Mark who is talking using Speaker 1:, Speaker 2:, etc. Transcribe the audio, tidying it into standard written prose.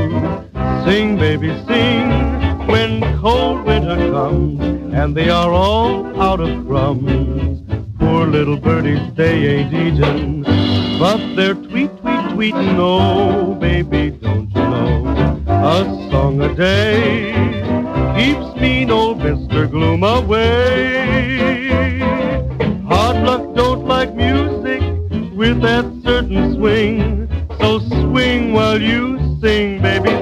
Speaker 1: Sing, baby, sing, when cold winter comes and they are all out of crumbs. Poor little birdies, they ain't eatin', but they're tweet, tweet, tweetin'. Oh, baby, don't you know, a song a day keeps mean old Mr. Gloom away. Hard luck don't like music with that certain swing, so swing while you sing, baby.